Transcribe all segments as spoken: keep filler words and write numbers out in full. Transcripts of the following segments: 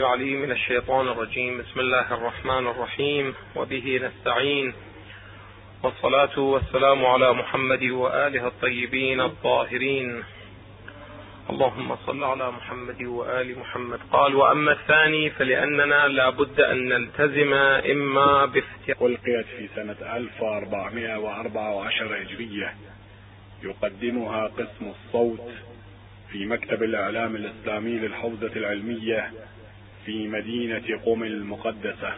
علي من الشيطان الرجيم. بسم الله الرحمن الرحيم، وبه نستعين، والصلاة والسلام على محمد وآله الطيبين الطاهرين. اللهم صل على محمد وآل محمد. قال: وأما الثاني فلأننا لا بد أن نلتزم إما بافتراء. ألقيت في سنة ألف وأربعمائة وأربعة عشر هجرية، يقدمها قسم الصوت في مكتب الإعلام الإسلامي للحوزة العلمية في مدينة قم المقدسة.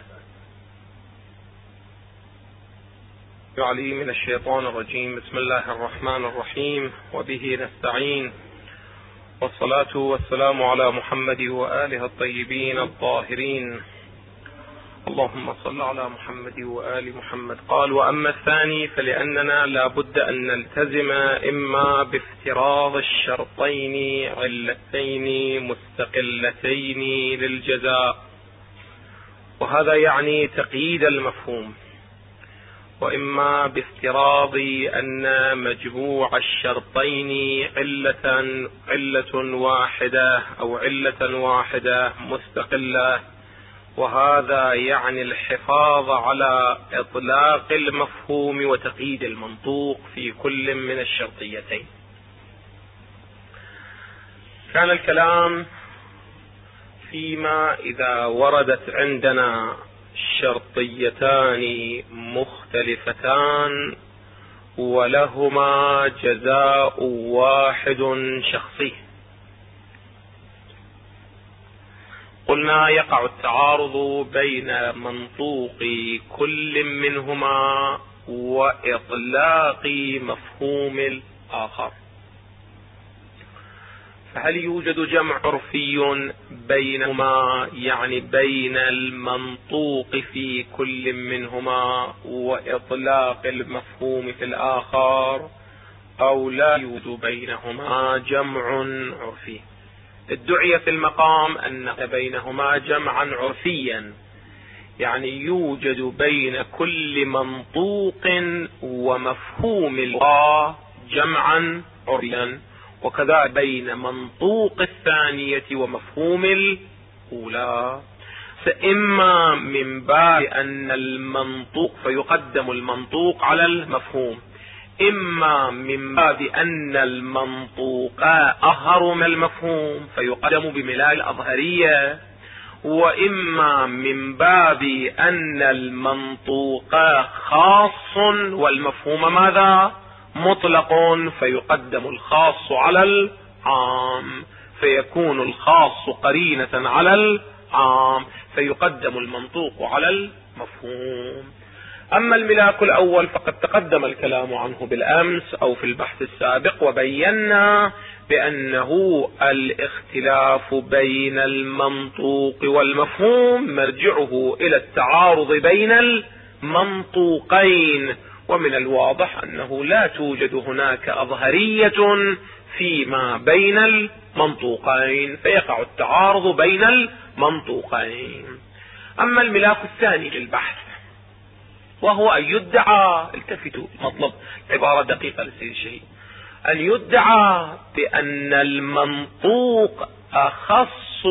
علي من الشيطان الرجيم. بسم الله الرحمن الرحيم، وبه نستعين، والصلاة والسلام على محمد وآله الطيبين الطاهرين. اللهم صل على محمد وآل محمد. قال: وأما الثاني فلأننا لا بد أن نلتزم إما بافتراض الشرطين علتين مستقلتين للجزاء، وهذا يعني تقييد المفهوم، وإما بافتراض أن مجموع الشرطين علة علة واحدة أو علة واحدة مستقلة، وهذا يعني الحفاظ على إطلاق المفهوم وتقييد المنطوق في كل من الشرطيتين. كان الكلام فيما إذا وردت عندنا شرطيتان مختلفتان ولهما جزاء واحد شخصي، قلنا يقع التعارض بين منطوق كل منهما وإطلاق مفهوم الآخر. فهل يوجد جمع عرفي بينهما، يعني بين المنطوق في كل منهما وإطلاق المفهوم في الآخر، أو لا يوجد بينهما جمع عرفي؟ ادعي في المقام أن بينهما جمعا عرفيا، يعني يوجد بين كل منطوق ومفهوم الله جمعا عرفيا، وكذا بين منطوق الثانية ومفهوم الأولى. فإما من باب أن المنطوق فيقدم المنطوق على المفهوم، إما من باب أن المنطوق أظهر من المفهوم فيقدم بملاء الأظهرية، وإما من باب أن المنطوق خاص والمفهوم ماذا؟ مطلق، فيقدم الخاص على العام، فيكون الخاص قرينة على العام، فيقدم المنطوق على المفهوم. أما الملاك الأول فقد تقدم الكلام عنه بالأمس أو في البحث السابق، وبينا بأنه الاختلاف بين المنطوق والمفهوم مرجعه إلى التعارض بين المنطوقين، ومن الواضح أنه لا توجد هناك أظهرية فيما بين المنطوقين، فيقع التعارض بين المنطوقين. أما الملاك الثاني للبحث وهو أن يدعى، التفتوا مطلب عبارة دقيقة للسيد الشهيد، أن يدعى بأن المنطوق أخص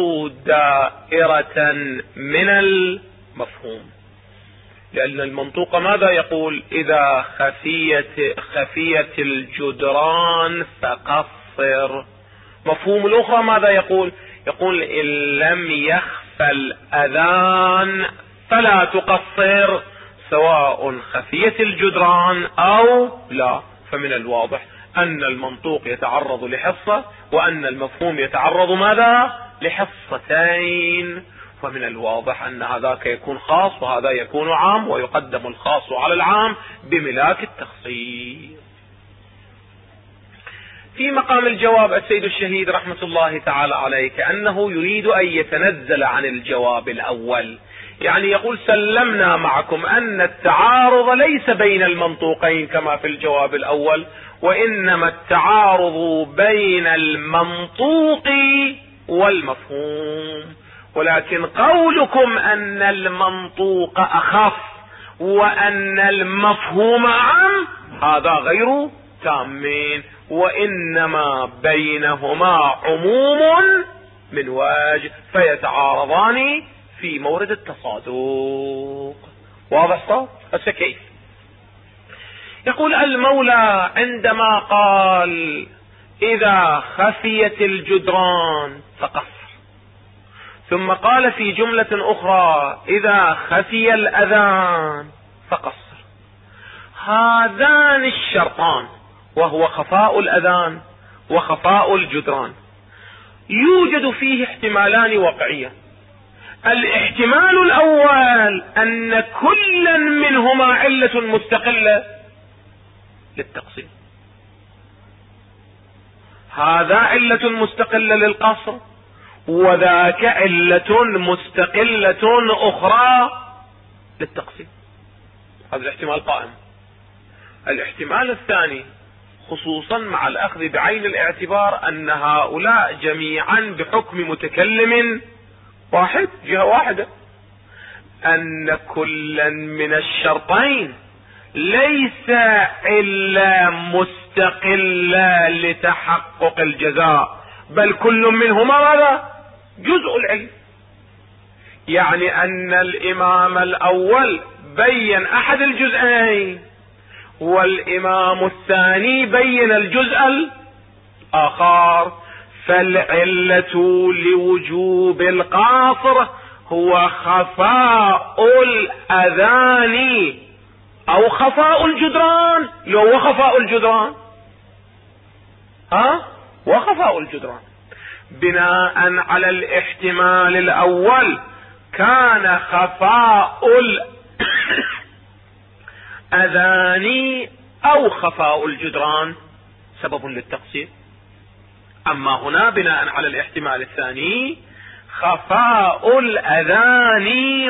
دائرة من المفهوم، لأن المنطوق ماذا يقول؟ إذا خفيت خفيت الجدران فقصر. مفهوم الأخرى ماذا يقول؟ يقول إن لم يخفى الأذان فلا تقصر، سواء خفيت الجدران أو لا. فمن الواضح أن المنطوق يتعرض لحصة، وأن المفهوم يتعرض ماذا؟ لحصتين. ومن الواضح أن هذاك يكون خاص وهذا يكون عام، ويقدم الخاص على العام بملاك التخصيص. في مقام الجواب السيد الشهيد رحمة الله تعالى عليه كأنه يريد أن يتنزل عن الجواب الأول، يعني يقول سلمنا معكم أن التعارض ليس بين المنطوقين كما في الجواب الأول، وإنما التعارض بين المنطوق والمفهوم، ولكن قولكم أن المنطوق أخف وأن المفهوم أعم هذا غير تامين، وإنما بينهما عموم من وجه فيتعارضان في مورد التصادق. واضح صار؟ هسه كيف؟ يقول المولى عندما قال إذا خفيت الجدران فقصر، ثم قال في جملة أخرى إذا خفي الأذان فقصر، هذان الشرطان وهو خفاء الأذان وخفاء الجدران يوجد فيه احتمالان واقعيا. الاحتمال الأول أن كلا منهما علة مستقلة للتقصير، هذا علة مستقلة للقصر وذاك علة مستقلة أخرى للتقصير. هذا الاحتمال قائم. الاحتمال الثاني خصوصا مع الأخذ بعين الاعتبار أن هؤلاء جميعا بحكم متكلم واحد، جهة واحدة، أن كلا من الشرطين ليس إلا مستقلا لتحقق الجزاء، بل كل منهما ماذا؟ جزء العلم. يعني أن الإمام الأول بين أحد الجزئين والإمام الثاني بين الجزء الآخر، فالعلة لوجوب القاصر هو خفاء الأذان أو خفاء الجدران. لو هو خفاء الجدران ها وخفاء الجدران بناء على الاحتمال الأول كان خفاء الأذان أو خفاء الجدران سبب للتقصير. أما هنا بناء على الاحتمال الثاني خفاء الأذان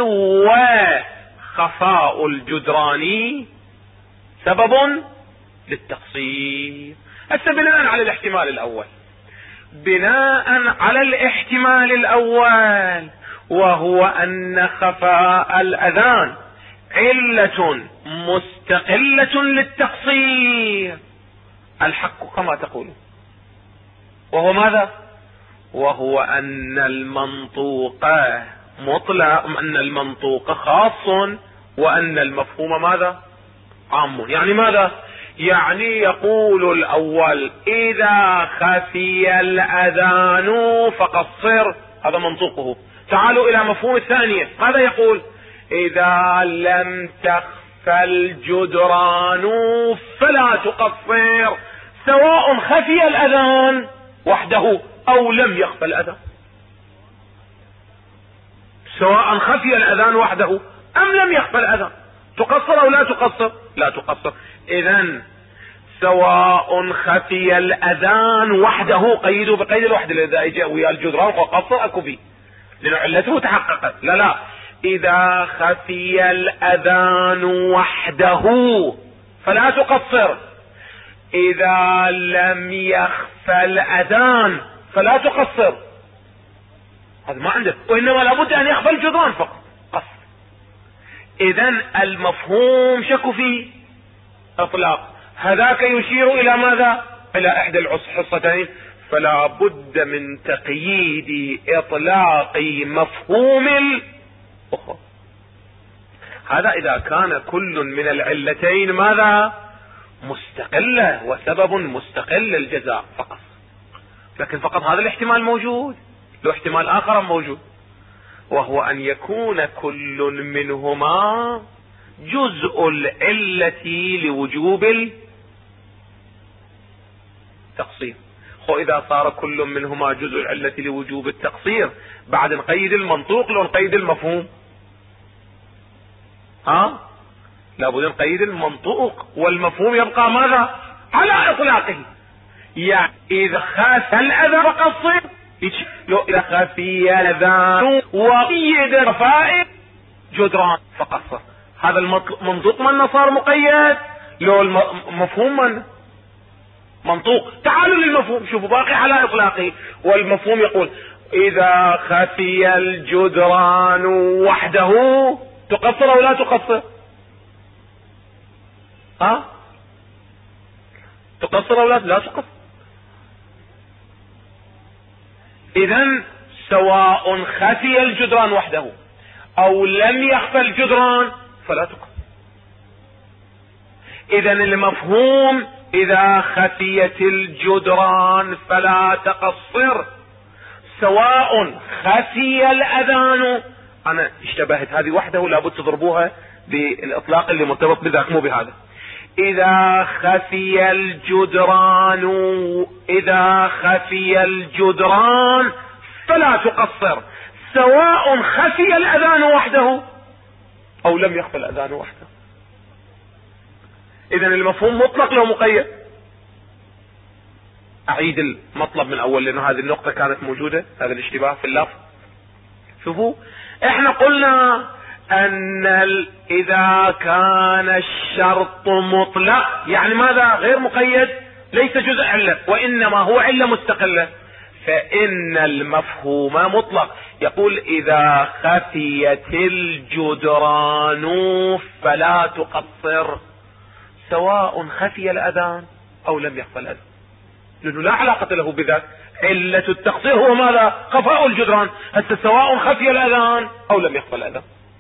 وخفاء الجدران سبب للتقصير. هسه بناء على الاحتمال الأول، بناء على الاحتمال الأول وهو أن خفاء الأذان علة مستقلة للتقصير، الحق كما تقول، وهو ماذا؟ وهو أن المنطوق مطلق، أن المنطوق خاص وأن المفهوم ماذا؟ عام. يعني ماذا؟ يعني يقول الأول إذا خفي الأذان فقصر، هذا منطوقه. تعالوا إلى مفهوم الثانية، ماذا يقول؟ إذا لم تخف الجدران فلا تقصر، سواء خفي الأذان وحده أو لم يخفى الأذان، سواء خفي الأذان وحده أم لم يخفى الأذان، تقصر أو لا تقصر؟ لا تقصر. إذن سواء خفي الأذان وحده، قيدوا بقيد الوحدة، إذا اجى ويا الجدران فقصر أكو فيه لأن علته تحققت. لا لا، إذا خفي الأذان وحده فلا تقصر، إذا لم يخفى الأذان فلا تقصر. هذا ما عنده، وإنما لابد أن يخفى الجدران فقط قصر. إذن المفهوم شك فيه إطلاق، هذاك يشير إلى ماذا؟ إلى إحدى الحصتين، فلا بد من تقييد إطلاق مفهوم الأخرى. هذا إذا كان كل من العلتين ماذا؟ مستقلة وسبب مستقل للجزاء فقط. لكن فقط هذا الاحتمال موجود، له احتمال آخر موجود، وهو أن يكون كل منهما جزء العلة لوجوب التقصير. خو إذا صار كل منهما جزء العلة لوجوب التقصير بعد نقيد المنطوق لو نقيد المفهوم، ها لابد نقيد المنطوق والمفهوم يبقى ماذا؟ على إطلاقه. يعني إذا خاف الأذى فقصر، لو إذا خفي الأذان وقيد خفاء جدران فقصر. هذا المنطوق من صار مقيد، لو المفهوم من منطوق. تعالوا للمفهوم، شوفوا باقي على إطلاقه، والمفهوم يقول إذا خفي الجدران وحده تقصر أو لا تقصر؟ ها تقصر أو لا لا تقصر. إذن سواء خفي الجدران وحده او لم يخفى الجدران فلا تقصر. اذا المفهوم اذا خفيت الجدران فلا تقصر، سواء خفي الاذان. انا اشتبهت هذه وحده لابد تضربوها بالاطلاق اللي مرتبط بذاك مو بهذا. اذا خفي الجدران اذا خفي الجدران فلا تقصر، سواء خفي الاذان وحده او لم يخفى الاذان وحده. اذا المفهوم مطلق لو مقيد. اعيد المطلب من اول لانه هذه النقطة كانت موجودة، هذا الاشتباه في اللفظ. شوفوا احنا قلنا ان ال... اذا كان الشرط مطلق يعني ماذا؟ غير مقيد، ليس جزء علة وانما هو علة مستقلة، فان المفهوم مطلق. يقول اذا خفيت الجدران فلا تقصر، سواء خفي الاذان او لم يخفى الاذان، لانه لا علاقة له بذاك. علة التقصير هو ماذا؟ خفاء الجدران. هسه سواء خفي الاذان او لم يخفى الاذان.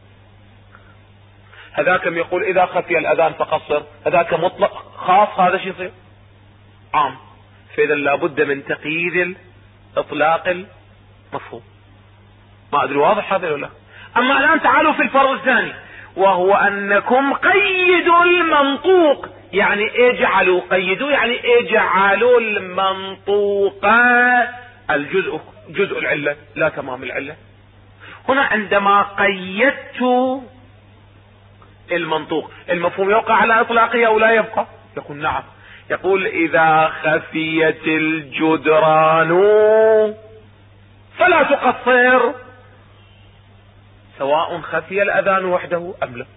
هذاك يقول اذا خفي الاذان فقصر، هذاك مطلق خاص، هذا شيء يصير عام. فاذا لابد من تقييد الاطلاق المفهوم. ما ادري واضح هذا ولا لا؟ اما الان تعالوا في الفرض الثاني، وهو انكم قيدوا المنطوق. يعني اجعلوا، قيدوا يعني اجعلوا المنطوق الجزء جزء العلة لا تمام العلة. هنا عندما قيدت المنطوق المفهوم يوقع على اطلاقه او لا يبقى؟ يقول نعم. يقول اذا خفيت الجدران فلا تقصر، سواء خفي الاذان وحده ام لا.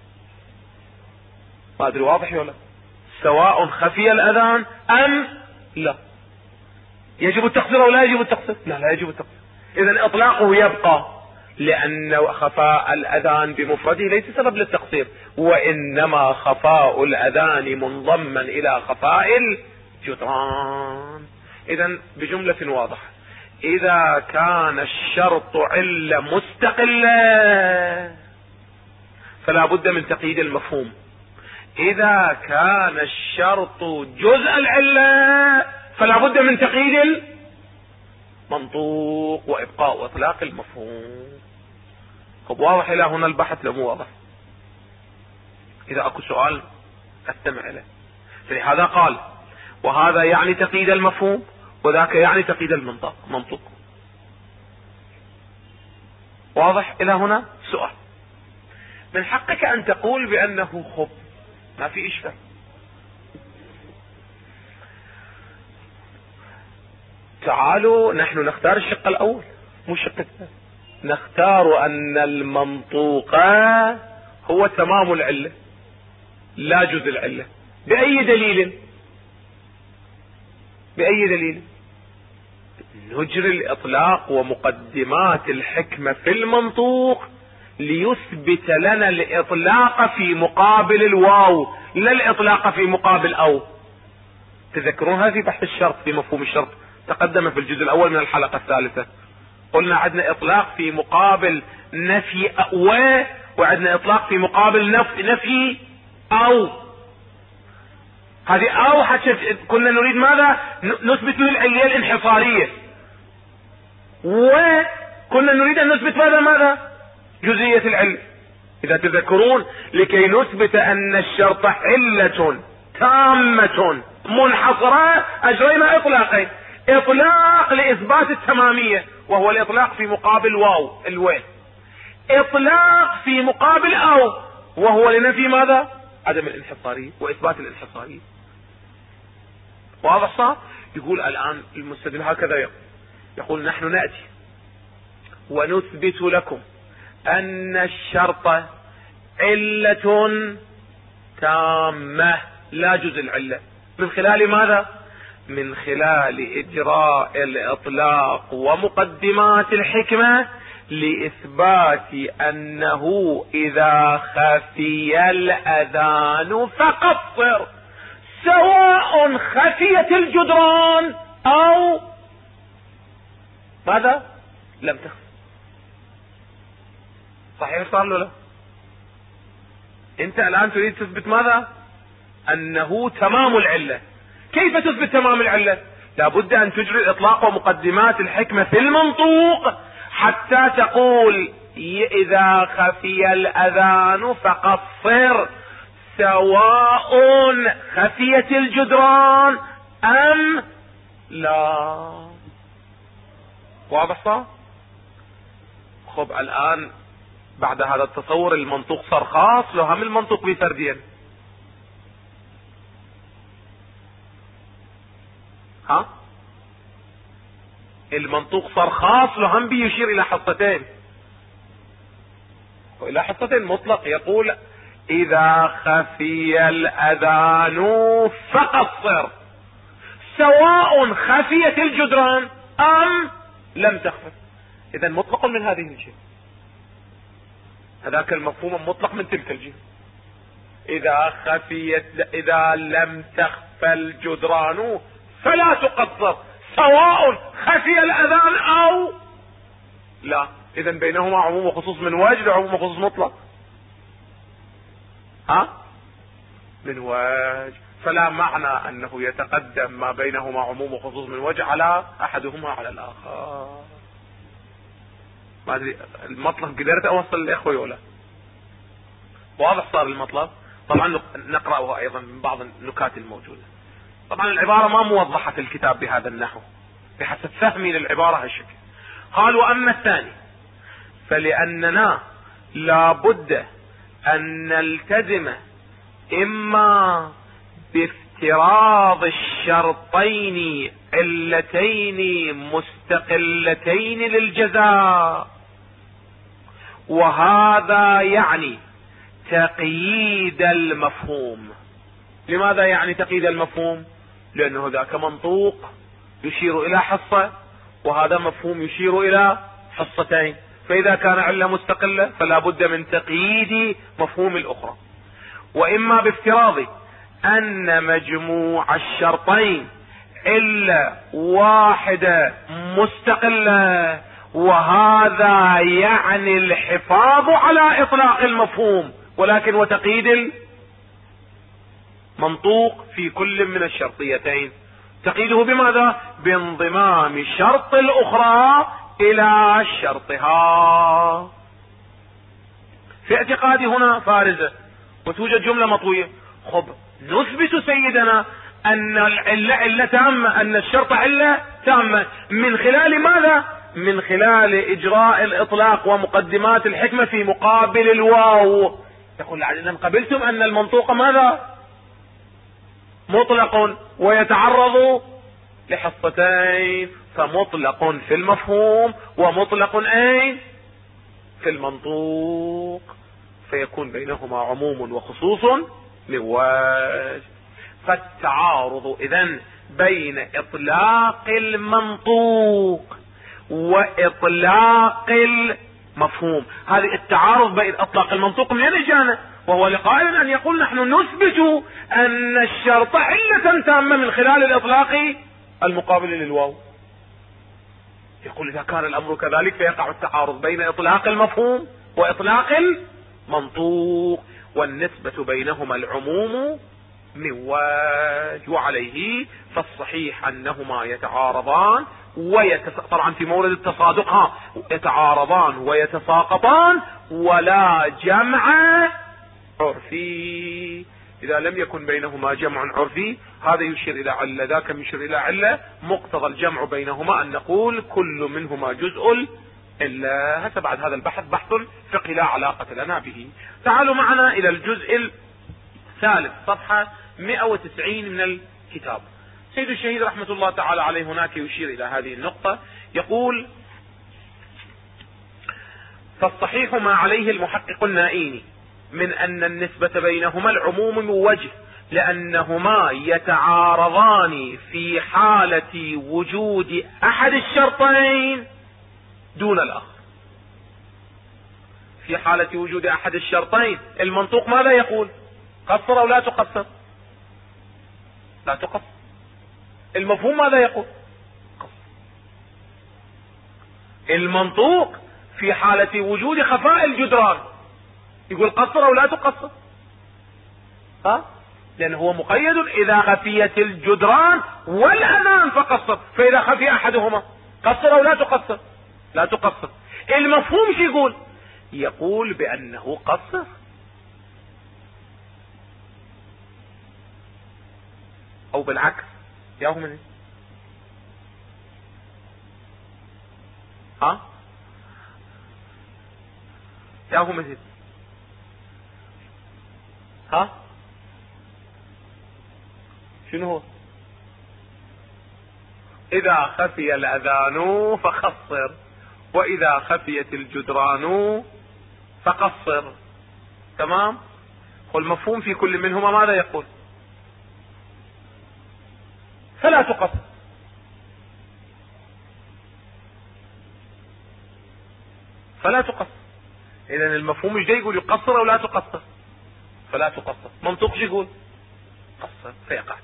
ما ادري واضح ولا؟ سواء خفي الاذان ام لا. يجب التقصير او لا يجب التقصير؟ لا لا يجب التقصير. اذا اطلاقه يبقى، لان خفاء الاذان بمفرده ليس سبب للتقصير، وانما خفاء الاذان منضما الى خفاء الجدران. اذا بجملة واضحة، اذا كان الشرط علة مستقلة فلا بد من تقييد المفهوم. اذا كان الشرط جزء العلة فلا بد من تقييد المنطوق وابقاء واطلاق المفهوم. طب واضح الى هنا البحث لو مو واضح؟ اذا اكو سؤال استمع له. فلهذا قال وهذا يعني تقييد المفهوم وذاك يعني تقييد المنطق منطق. واضح الى هنا؟ سؤال. من حقك ان تقول بانه خب ما في اشكال. تعالوا نحن نختار الشق الاول مو الشق الثاني. نختار ان المنطوق هو تمام العلة لا جزء العلة. باي دليل؟ باي دليل؟ نجري الاطلاق ومقدمات الحكمة في المنطوق ليثبت لنا الاطلاق في مقابل الواو لا الاطلاق في مقابل او. تذكرون هذه بحث الشرط في مفهوم الشرط تقدم في الجزء الاول من الحلقة الثالثة. قلنا عندنا اطلاق في مقابل نفي و، وعندنا اطلاق في مقابل نفي نفي او. هذه او حتى كنا نريد ماذا؟ نثبت له العلية الانحصارية، وكنا نريد ان نثبت ماذا ماذا جزئية العلة. اذا تذكرون لكي نثبت ان الشرط علة تامة منحصرة اجرينا اطلاقين. اطلاق لاثبات التمامية وهو الاطلاق في مقابل واو الوين، اطلاق في مقابل او وهو لنفي ماذا؟ عدم الانحصارية واثبات الانحصارية. واضح صح؟ يقول الان المستدل هكذا يقول, يقول نحن نأتي ونثبت لكم ان الشرط علة تامة لا جزء العلة. من خلال ماذا؟ من خلال اجراء الاطلاق ومقدمات الحكمة لاثبات انه اذا خفي الاذان فقصر، سواء خفيت الجدران او ماذا لم تخف. صحيح صار له لا؟ انت الان تريد تثبت ماذا؟ انه تمام العلة. كيف تثبت تمام العلة؟ لابد ان تجري الاطلاق ومقدمات الحكمة في المنطوق حتى تقول اذا خفي الاذان فقصر، سواء خفيت الجدران ام لا. واضح صار؟ خب الان بعد هذا التصور المنطوق صار خاص له هم المنطوق بفردين. ها؟ المنطوق صار خاص له هم بيشير الى حصتين، والى حصتين مطلق يقول اذا خفي الاذان فقصر، سواء خفيت الجدران ام لم تخفى. اذا مطلق من هذه الجهة، هذاك المفهوم مطلق من تلك الجهة. اذا خفيت اذا لم تخفى الجدران فلا تقصر، سواء خفي الاذان او لا. اذا بينهما عموم وخصوص من وجه وعموم وخصوص مطلق. ها؟ من وجه. فلا معنى انه يتقدم ما بينهما عموم وخصوص من وجه على احدهما على الاخر. ما ادري المطلب قدرت اوصل الاخوه ولا؟ واضح صار المطلب؟ طبعا نقرأه ايضا من بعض النكات الموجودة. طبعا العبارة ما موضحة في الكتاب بهذا النحو بحسب فهمي للعبارة هالشكل. قال واما الثاني فلاننا لابد ان نلتزم اما بافتراض الشرطين علتين مستقلتين للجزاء، وهذا يعني تقييد المفهوم. لماذا يعني تقييد المفهوم؟ لانه ذاك منطوق يشير الى حصة، وهذا مفهوم يشير الى حصتين، فاذا كان علة مستقلة فلا بد من تقييد مفهوم الاخرى. واما بافتراض ان مجموع الشرطين علة واحدة مستقلة، وهذا يعني الحفاظ على اطلاق المفهوم ولكن وتقييد المنطوق في كل من الشرطيتين. تقييده بماذا؟ بانضمام شرط الاخرى الى شرطها. في اعتقادي هنا فارزة وتوجد جملة مطوية. خب نثبت سيدنا ان العلة علة تامة، ان الشرط علة تامة من خلال ماذا؟ من خلال اجراء الاطلاق ومقدمات الحكمة في مقابل الواو. يقول اذا قبلتم ان المنطوق ماذا؟ مطلق ويتعرض لحصتين، فمطلق في المفهوم ومطلق اين؟ في المنطوق، فيكون بينهما عموم وخصوص من وجه. فالتعارض اذن بين اطلاق المنطوق واطلاق المفهوم، هذه التعارض بين اطلاق المنطوق من اجانا، وهو لقائل ان يقول نحن نثبت ان الشرط علة تامة من خلال الاطلاق المقابل للواو. يقول اذا كان الامر كذلك فيقع التعارض بين اطلاق المفهوم واطلاق المنطوق، والنسبة بينهما العموم من وجه. وعليه فالصحيح انهما يتعارضان ويتس... طبعا في مورد التصادق يتعارضان ويتساقطان ولا جمع عرفي. اذا لم يكن بينهما جمع عرفي هذا يشير الى علة، ذاك يشير الى علة، مقتضى الجمع بينهما ان نقول كل منهما جزء الا. هسه بعد هذا البحث بحث فقهي لا علاقة لنا به. تعالوا معنا الى الجزء الثالث صفحة مئة وتسعين من الكتاب. سيد الشهيد رحمة الله تعالى عليه هناك يشير الى هذه النقطة، يقول فالصحيح ما عليه المحقق النائيني من ان النسبة بينهما العموم من وجه، لانهما يتعارضان في حالة وجود احد الشرطين دون الاخر. في حالة وجود احد الشرطين المنطوق ماذا يقول؟ قصر او لا تقصر؟ لا تقصر. المفهوم ماذا يقول؟ قصر. المنطوق في حالة وجود خفاء الجدران يقول قصر او لا تقصر، ها؟ لأنه هو مقيد إذا خفيت الجدران والأذان فقصر، فإذا خفي أحدهما قصر أو لا تقصر؟ لا تقصر. المفهوم شو يقول؟ يقول بأنه قصر. أو بالعكس ياهو من ها ياهو من ها شنو هو؟ إذا خفي الأذان فخصر، وإذا خفيت الجدران فقصر. تمام؟ والمفهوم في كل منهما ماذا يقول؟ فلا تقصر. فلا تقصر. إذن المفهوم مش جاي يقول يقصر أو لا تقصر، فلا تقصر. منطق شو يقول؟ قصر فيقع.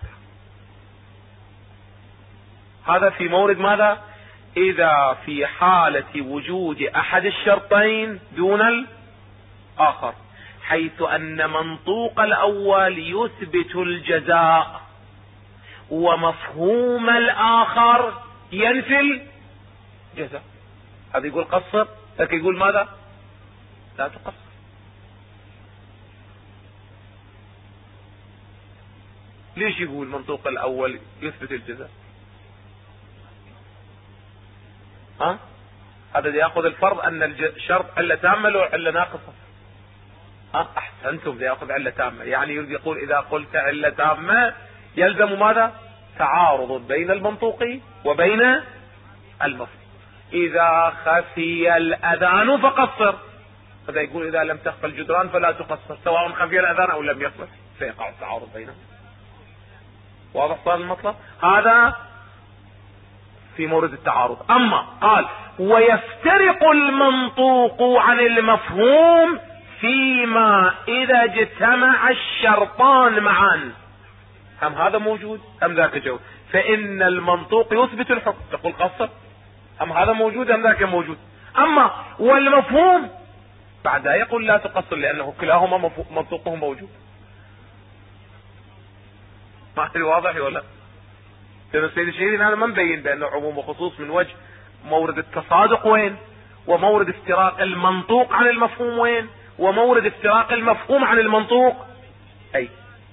هذا في مورد ماذا؟ إذا في حالة وجود أحد الشرطين دون الآخر، حيث أن منطوق الأول يثبت الجزاء ومفهوم الآخر ينفي الجزاء. هذا يقول قصر، لكن يقول ماذا؟ لا تقصر. ليش يقول منطوق الأول يثبت الجزاء؟ ها؟ هذا يأخذ الفرض أن الشرط علة تامة ولا علة ناقصة؟ ها؟ أحسنتم، يأخذ علة تامة. يعني يريد يقول إذا قلت علة تامة يلزم ماذا؟ تعارض بين المنطوق وبين المفهوم. إذا خفي الأذان فقصر، هذا يقول إذا لم تخفى الجدران فلا تقصر، سواء خفي الأذان أو لم يخفى، فيقع التعارض بينهم. واضح صار المطلب؟ هذا في مورد التعارض. أما قال ويفترق المنطوق عن المفهوم فيما إذا اجتمع الشرطان معا. هم هذا موجود أم ذاك جو؟ فإن المنطوق يثبت الحكم، تقول قصر، أم هذا موجود أم ذاك موجود؟ أما والمفهوم بعدها يقول لا تقصر، لأنه كلاهما منطوقه موجود. ما أدري واضح ولا؟ لأن السيد الشهيري هذا ما مبين بأنه عموم وخصوص من وجه مورد التصادق وين، ومورد افتراق المنطوق عن المفهوم وين، ومورد افتراق المفهوم عن المنطوق. أي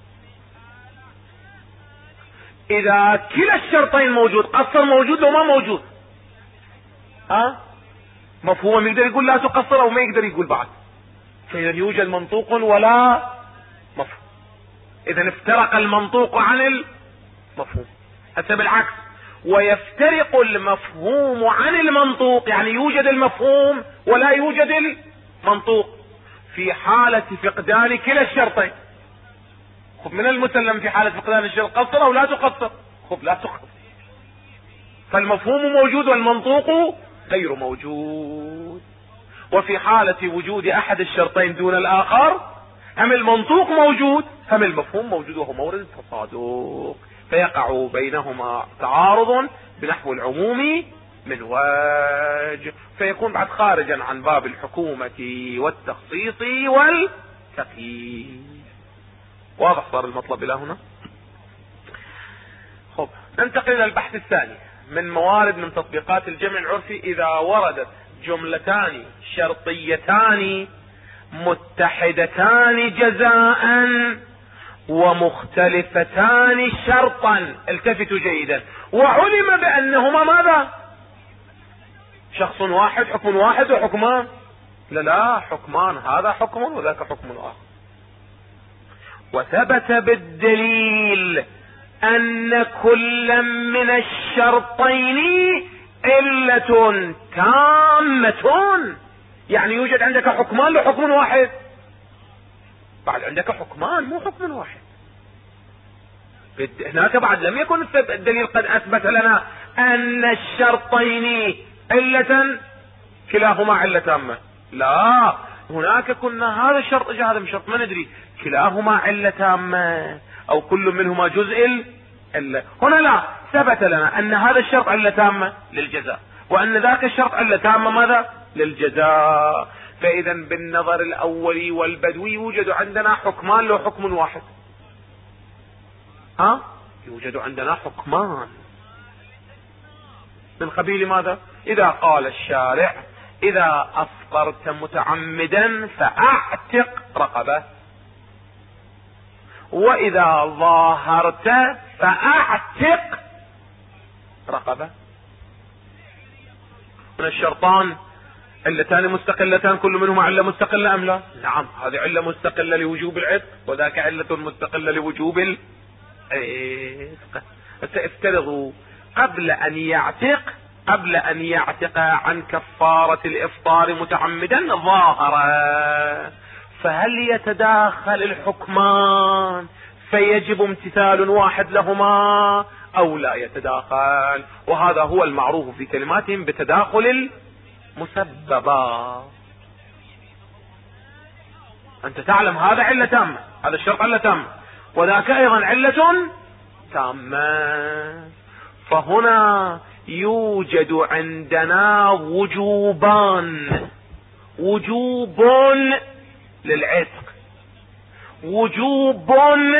إذا كلا الشرطين موجود قصر موجود لو ما موجود، ها؟ مفهوم يقدر يقول لا تقصر أو ما يقدر يقول بعد، فإذا يوجد منطوق ولا مفهوم. إذا افترق المنطوق عن المفهوم. هسه بالعكس، ويفترق المفهوم عن المنطوق، يعني يوجد المفهوم ولا يوجد المنطوق في حالة فقدان كلا الشرطين. خب من المسلم في حالة فقدان الشرط قصر أو لا تقصر؟ خب لا تقصر. فالمفهوم موجود والمنطوق غير موجود. وفي حالة وجود أحد الشرطين دون الآخر هم المنطوق موجود هم المفهوم موجود، وهو مورد التصادق، فيقع بينهما تعارض بنحو العموم من وجه، فيكون بعد خارجا عن باب الحكومة والتخصيص والتقييد. واضح صار المطلب الى هنا؟ خب ننتقل الى البحث الثاني من موارد من تطبيقات الجمع العرفي. اذا وردت جملتان شرطيتان متحدتان جزاء ومختلفتان شرطا، التفتوا جيدا، وعلم بأنهما ماذا؟ شخص واحد، حكم واحد وحكمان؟ لا لا، حكمان، هذا حكم وذاك حكم آخر. وثبت بالدليل أن كل من الشرطين علة تامة، يعني يوجد عندك حكمان لحكم واحد، بعد عندك حكمان مو حكم واحد. هناك بعد لم يكن الدليل قد أثبت لنا أن الشرطين علة كلاهما علة تامة، لا، هناك كنا هذا الشرط جاء هذا الشرط ما ندري كلاهما علة تامة أو كل منهما جزء إلا. هنا لا، ثبت لنا أن هذا الشرط علة تامة للجزاء، وأن ذاك الشرط علة تامة ماذا للجزاء. فإذا بالنظر الأولي والبدوي يوجد عندنا حكمان لو حكم واحد. ها يوجد عندنا حكمان من قبيل ماذا؟ إذا قال الشارع إذا أفطرت متعمدا فأعتق رقبة، وإذا ظاهرت فأعتق رقبة. من الشرطان علتان مستقلتان كل منهما علة مستقلة أم لا؟ نعم، هذه علة مستقلة لوجوب العتق وذاك علة مستقلة لوجوب العتق. فافترضوا قبل أن يعتق قبل أن يعتق عن كفارة الإفطار متعمدا ظاهر، فهل يتداخل الحكمان فيجب امتثال واحد لهما أو لا يتداخل؟ وهذا هو المعروف في كلماتهم بتداخل المسببات. أنت تعلم هذا علة تامة، هذا الشرط علة تامة وذاك أيضا علة تامة. فهنا يوجد عندنا وجوبان، وجوب للعتق، وجوب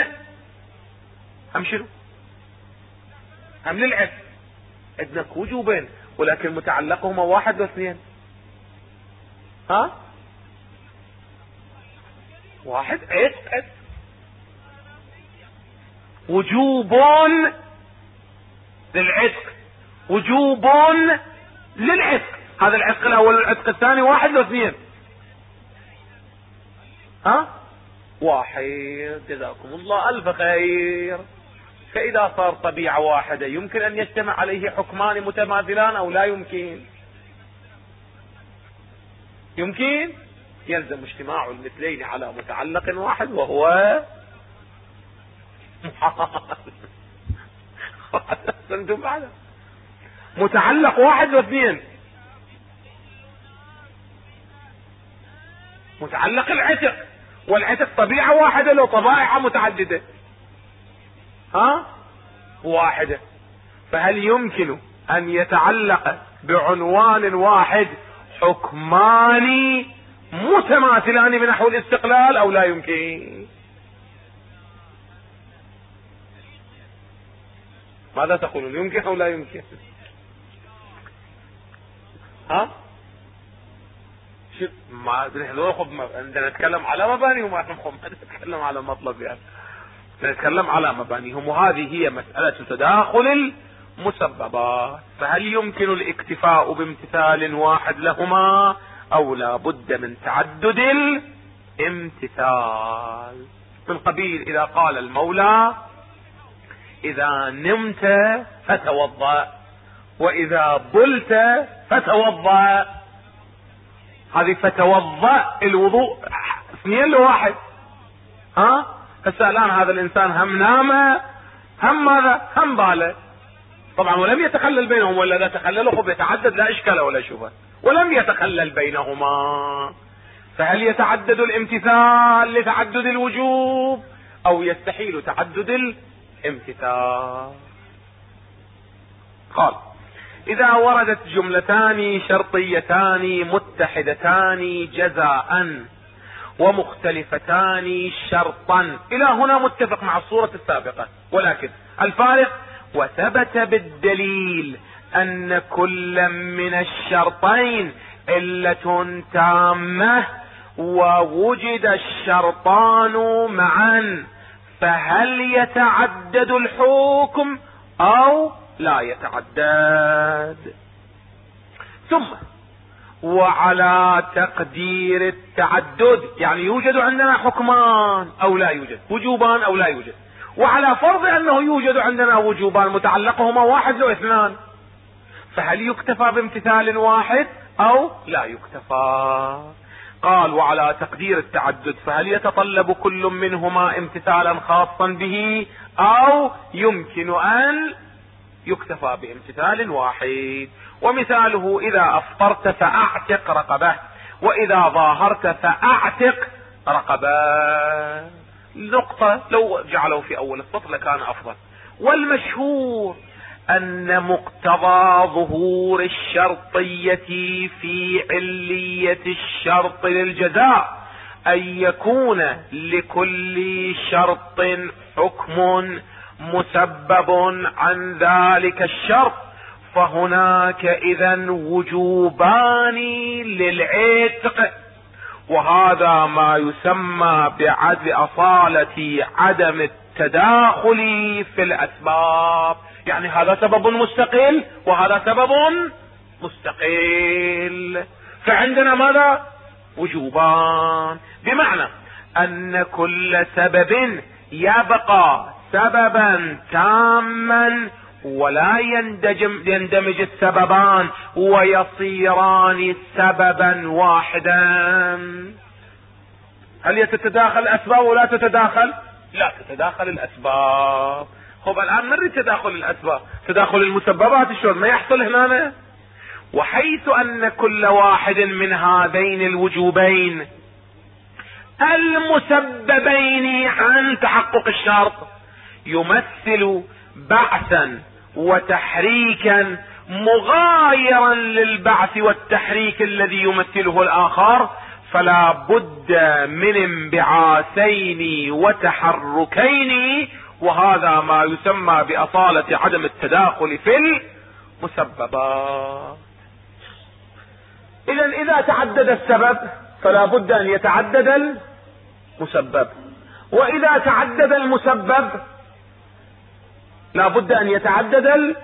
هم شنو هم للعتق. عندنا وجوبين ولكن متعلقهما واحد واثنين. ها واحد عتق عتق وجوب للعتق، وجوب للعتق. هذا العتق الاول والعتق الثاني واحد لو اثنين؟ ها واحد. جزاكم الله الف خير. فاذا صار طبيعة واحدة يمكن ان يجتمع عليه حكمان متماثلان او لا يمكن؟ يمكن. يلزم اجتماع المثلين على متعلق واحد وهو انتم بعد متعلق واحد واثنين. متعلق العتق، والعتق طبيعة واحدة لو طبائع متعددة؟ ها واحدة. فهل يمكن ان يتعلق بعنوان واحد حكمان متماثلان بنحو الاستقلال او لا يمكن؟ ماذا تقولون، يمكن او لا يمكن؟ ها شو ما عندنا نتكلم على مبانيهم، ما نتكلم على مطلب يعني نتكلم على مبانيهم. وهذه هي مسألة تداخل المسببات. فهل يمكن الاكتفاء بامتثال واحد لهما او لا بد من تعدد الامتثال؟ من قبيل اذا قال المولى اذا نمت فتوضأ واذا بلت فتوضأ. هذه فتوضأ الوضوء اثنين لواحد. ها هسه الان هذا الانسان هم نام هم ماذا هم باله طبعا، ولم يتخلل بينهم، ولا اذا تخللوا خب يتعدد لا اشكال ولا شبهه، ولم يتخلل بينهما. فهل يتعدد الامتثال لتعدد الوجوب او يستحيل تعدد الامتثال؟ قال اذا وردت جملتان شرطيتان متحدتان جزاء ومختلفتان شرطا. الى هنا متفق مع الصورة السابقة، ولكن الفارق وثبت بالدليل ان كل من الشرطين علة تامة ووجد الشرطان معا، فهل يتعدد الحكم او لا يتعدد؟ ثم وعلى تقدير التعدد، يعني يوجد عندنا حكمان او لا يوجد، وجوبان او لا يوجد، وعلى فرض انه يوجد عندنا وجوبان متعلقهما واحد لو اثنان، فهل يكتفى بامتثال واحد او لا يكتفى؟ قال وعلى تقدير التعدد فهل يتطلب كل منهما امتثالا خاصا به او يمكن ان يكتفى بامتثال واحد؟ ومثاله اذا افطرت فاعتق رقبة واذا ظاهرت فاعتق رقبة. نقطة لو جعله في اول السطر لكان افضل. والمشهور ان مقتضى ظهور الشرطية في علية الشرط للجزاء ان يكون لكل شرط حكم مسبب عن ذلك الشرط، فهناك اذا وجوبان للعتق، وهذا ما يسمى بعد اصالة عدم التداخل في الاسباب. يعني هذا سبب مستقل وهذا سبب مستقل، فعندنا ماذا؟ وجوبان، بمعنى ان كل سبب يبقى سببا تاما ولا يندمج, يندمج السببان ويصيران سببا واحدا. هل يتتداخل الاسباب ولا تتداخل؟ لا تتداخل الاسباب. خب الان نريد تداخل الاسباب، تداخل المسببات شلون ما يحصل هنا؟ وحيث ان كل واحد من هذين الوجوبين المسببين عن تحقق الشرط يمثل بعثا وتحريكا مغايرا للبعث والتحريك الذي يمثله الاخر، فلا بد من انبعاثين وتحركين، وهذا ما يسمى بأصالة عدم التداخل في المسببات. اذا اذا تعدد السبب فلا بد ان يتعدد المسبب، واذا تعدد المسبب لا بد ان يتعدد ال...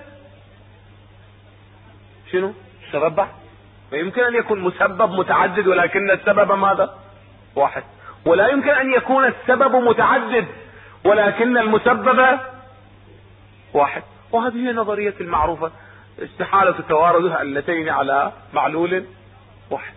شنو السبب بعد. ويمكن ان يكون مسبب متعدد ولكن السبب ماذا؟ واحد، ولا يمكن ان يكون السبب متعدد ولكن المسبب واحد. وهذه هي نظرية المعروفة، استحالة توارد علتين على معلول واحد.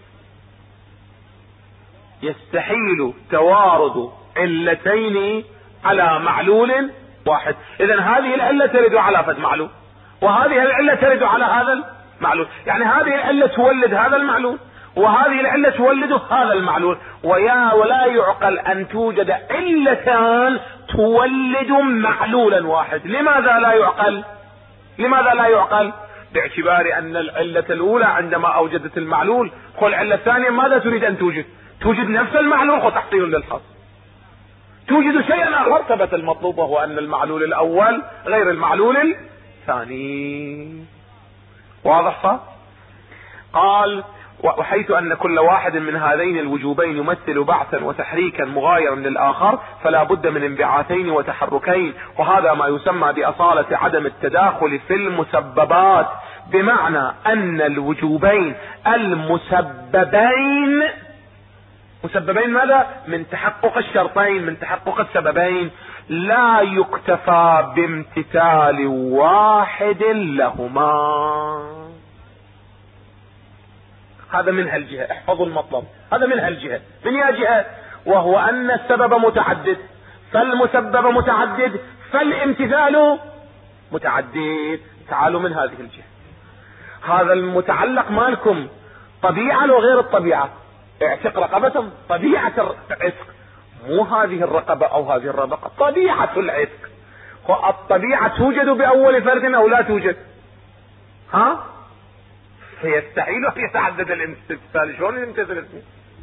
يستحيل توارد علتين على معلول واحد. اذا هذه العلة ترد على فد معلول، وهذه العلة ترد على هذا المعلول، يعني هذه العلة تولد هذا المعلول وهذه العلة تولد هذا المعلول. ويا ولا يعقل ان توجد علتان تولد معلولا واحد. لماذا لا يعقل؟ لماذا لا يعقل؟ باعتبار ان العلة الاولى عندما اوجدت المعلول، والعلة الثانية ماذا تريد ان توجد؟ توجد نفس المعلول وتحصيل للحصر. توجد شيئا اخر ثبت المطلوب، وهو ان المعلول الاول غير المعلول الثاني. واضح صح؟ قال وحيث ان كل واحد من هذين الوجوبين يمثل بعثا وتحريكا مغايرا للاخر، فلا بد من انبعاثين وتحركين، وهذا ما يسمى باصالة عدم التداخل في المسببات، بمعنى ان الوجوبين المسببين مسببين ماذا؟ من تحقق الشرطين، من تحقق السببين، لا يكتفى بامتثال واحد لهما. هذا من هالجهة، احفظوا المطلب، هذا من هالجهة. من يا جهة؟ وهو ان السبب متعدد، فالمسبب متعدد، فالامتثال متعدد. تعالوا من هذه الجهة. هذا المتعلق مالكم طبيعة وغير الطبيعة. اعتق رقبة، طبيعة العتق، مو هذه الرقبة او هذه الرقبة، طبيعة العتق. الطبيعة توجد باول فرد او لا توجد؟ ها؟ فيستحيل ان يتعدد الامتثال. شلون يمتثل الاثنين؟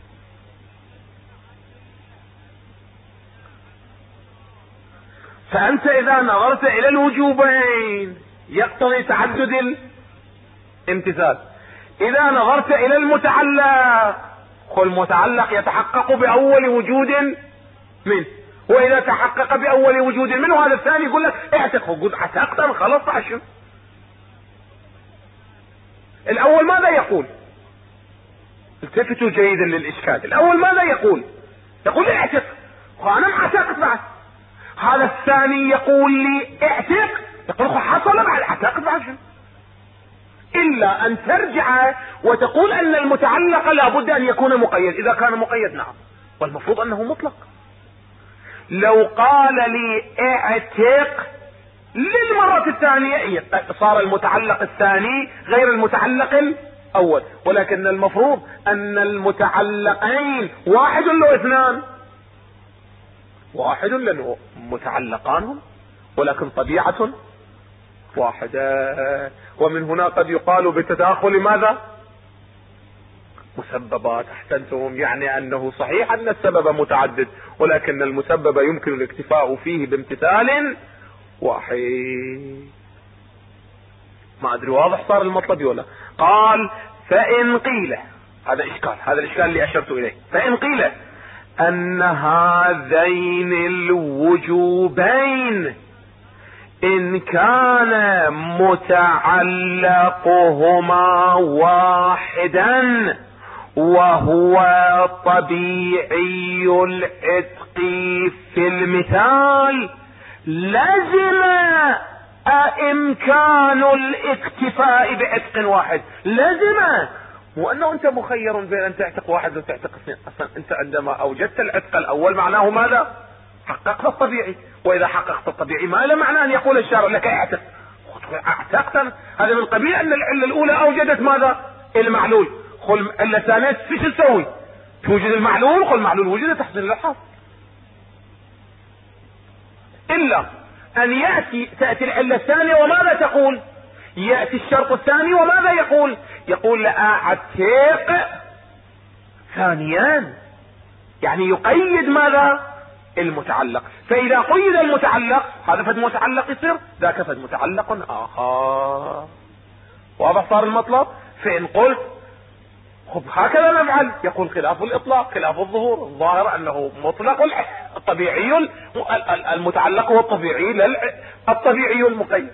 فانت اذا نظرت الى الوجوبين يقتضي تعدد الامتثال. اذا نظرت الى المتعلق، والمتعلق يتحقق باول وجود منه، واذا تحقق باول وجود منه هذا الثاني يقول لك اعتق، وقل عتقت خلاص عشان. الاول ماذا يقول؟ التفتوا جيدا للاشكال. الاول ماذا يقول؟ يقول لي اعتق، وانا ما اعتقت بعد. هذا الثاني يقول لي اعتق، يقول حصل بعد اعتقت بعد. الا ان ترجع وتقول ان المتعلق لا بد ان يكون مقيد. اذا كان مقيد نعم، والمفروض انه مطلق. لو قال لي اعتق للمرة الثانية صار المتعلق الثاني غير المتعلق الاول، ولكن المفروض ان المتعلقين واحد لو اثنان، واحد لانه متعلقان، ولكن طبيعة واحدة. ومن هنا قد يقال بتداخل ماذا؟ مسببات. احسنتم، يعني انه صحيح ان السبب متعدد، ولكن المسبب يمكن الاكتفاء فيه بامتثال واحد. ما ادري واضح صار المطلب ولا؟ قال فان قيل، هذا اشكال، هذا الاشكال اللي اشرت اليه. فان قيل ان هذين الوجوبين ان كان متعلقهما واحدا وهو طبيعي العتق في المثال، لزم امكان الاكتفاء بعتق واحد. لزم، مو انه انت مخير بين ان تعتق واحد وتعتق اثنين. اصلا انت عندما اوجدت العتق الاول معناه ماذا؟ حققت الطبيعي. واذا حققت الطبيعي ما له معنى ان يقول الشارع لك اعتق. اعتقت، هذا من قبيل ان العله الاولى اوجدت ماذا؟ المعلول. خل العله الثانيه ايش تسوي؟ توجد المعلول، خل المعلول وجد تحصل الحاصل. الا ان ياتي تاتي العله الثانيه وماذا تقول؟ ياتي الشرط الثاني وماذا يقول؟ يقول لاعتق ثانيا، يعني يقيد ماذا؟ المتعلق. فاذا قيد المتعلق، هذا فد متعلق يصير، ذاك فد متعلق اخر. واضح صار المطلب؟ فان قلت خب هكذا نفعل، يقول خلاف الاطلاق، خلاف الظهور. الظاهر انه مطلق الطبيعي المتعلق هو الطبيعي الطبيعي المقيد.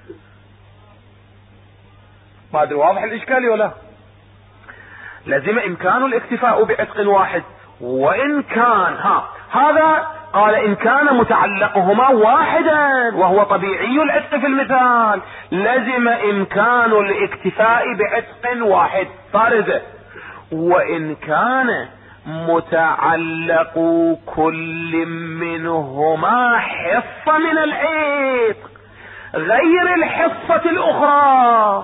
ما ادري واضح الاشكال ولا؟ لازم امكان الاكتفاء بعتق واحد، وان كان ها هذا قال ان كان متعلقهما واحدا وهو طبيعي العتق في المثال، لزم امكان الاكتفاء بعتق واحد فارزة. وان كان متعلق كل منهما حصة من العتق غير الحصة الاخرى،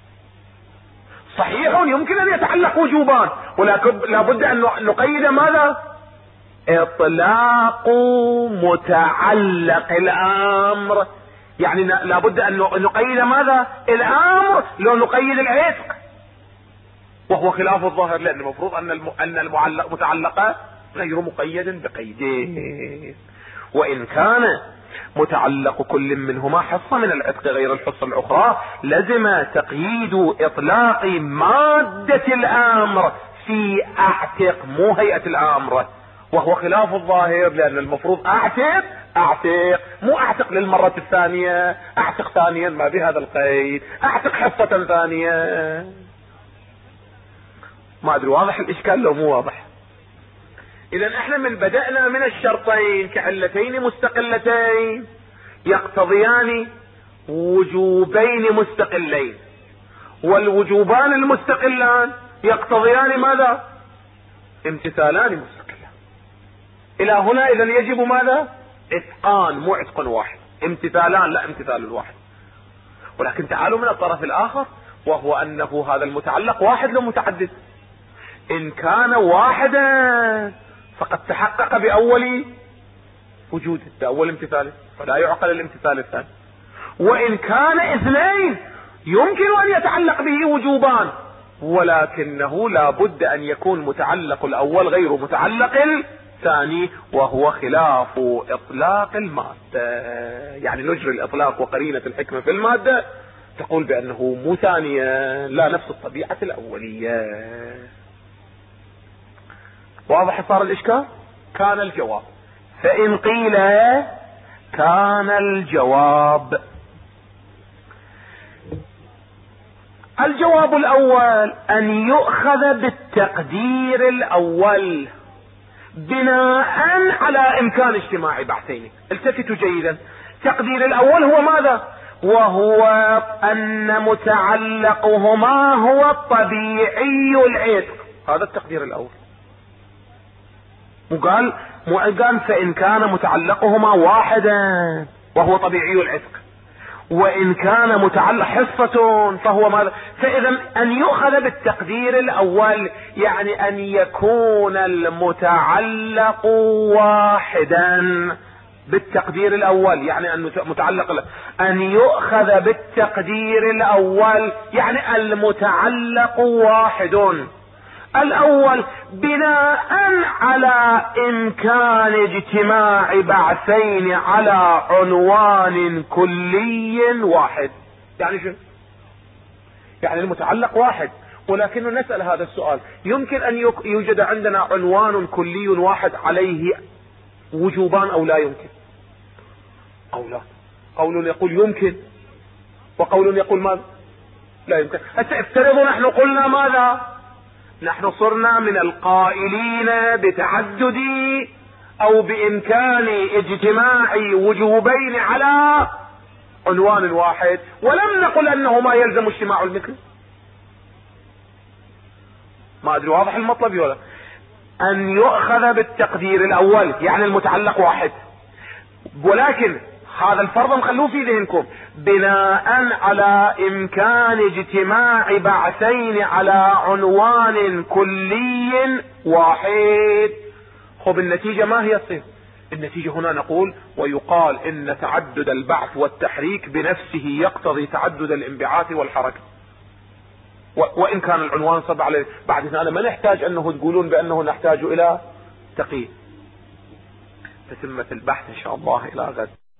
صحيح يمكن ان يتعلق وجوبان، ولكن لابد ان نقيد ماذا؟ اطلاق متعلق الامر، يعني لابد ان نقيد ماذا؟ الامر لو نقيد العتق، وهو خلاف الظاهر، لان المفروض ان ان المعلق متعلقه غير مقيد بقيدين. وان كان متعلق كل منهما حصة من العتق غير الحصة الاخرى، لزم تقييد اطلاق مادة الامر في اعتق، مو هيئة الامر، وهو خلاف الظاهر، لان المفروض اعتق اعتق مو اعتق للمرة الثانية، اعتق ثانيا ما بهذا القيد، اعتق حصة ثانية. ما ادري واضح الاشكال لو مو واضح؟ اذا احنا من بدأنا من الشرطين كعلتين مستقلتين يقتضيان وجوبين مستقلين، والوجوبان المستقلان يقتضيان ماذا؟ امتثالان مستقلان. الى هنا اذا يجب ماذا؟ اتقان، مو عتق واحد، امتثالان لا امتثال واحد. ولكن تعالوا من الطرف الاخر، وهو انه هذا المتعلق واحد لو متعدد. ان كان واحدا فقد تحقق باول وجوده، باول امتثاله، فلا يعقل الامتثال الثاني. وان كان اثنين يمكن ان يتعلق به وجوبان، ولكنه لا بد ان يكون متعلق الاول غير متعلق الثاني، وهو خلاف اطلاق المادة. يعني نجري الاطلاق وقرينة الحكمة في المادة تقول بانه مو ثانية، لا نفس الطبيعة الاولية. واضح صار الاشكال؟ كان الجواب فان قيل كان الجواب. الجواب الاول ان يؤخذ بالتقدير الاول بناء على امكان اجتماع بحثين. التفتوا جيدا، التقدير الاول هو ماذا؟ وهو ان متعلقهما هو الطبيعي العتق. هذا التقدير الاول. وقال قال فان كان متعلقهما واحدا وهو طبيعي العتق، وان كان متعلق حصة فهو ماذا؟ فاذا ان يؤخذ بالتقدير الاول يعني ان يكون المتعلق واحدا بالتقدير الاول يعني ان متعلق ان يؤخذ بالتقدير الاول يعني المتعلق واحد. الاول بناء على امكان اجتماع بعثين على عنوان كلي واحد. يعني شو؟ يعني المتعلق واحد، ولكن نسأل هذا السؤال: يمكن ان يوجد عندنا عنوان كلي واحد عليه وجوبان او لا يمكن؟ او لا. قول يقول يمكن، وقول يقول ماذا؟ لا يمكن. هسه افترضوا نحن قلنا ماذا؟ نحن صرنا من القائلين بتعدد او بامكان اجتماع وجوبين على عنوان واحد، ولم نقل انه ما يلزم اجتماع المثل. ما ادري واضح المطلب ولا؟ ان يؤخذ بالتقدير الاول يعني المتعلق واحد، ولكن هذا الفرض مخلوه في ذهنكم بناء على امكان اجتماع بعثين على عنوان كلي واحد. خب النتيجة ما هي تصير؟ النتيجة هنا نقول: ويقال ان تعدد البعث والتحريك بنفسه يقتضي تعدد الانبعاث والحركة، وان كان العنوان صب عليه. بعد هذا ما نحتاج انه تقولون بانه نحتاج الى تقييد. تتمة البحث ان شاء الله الى غد.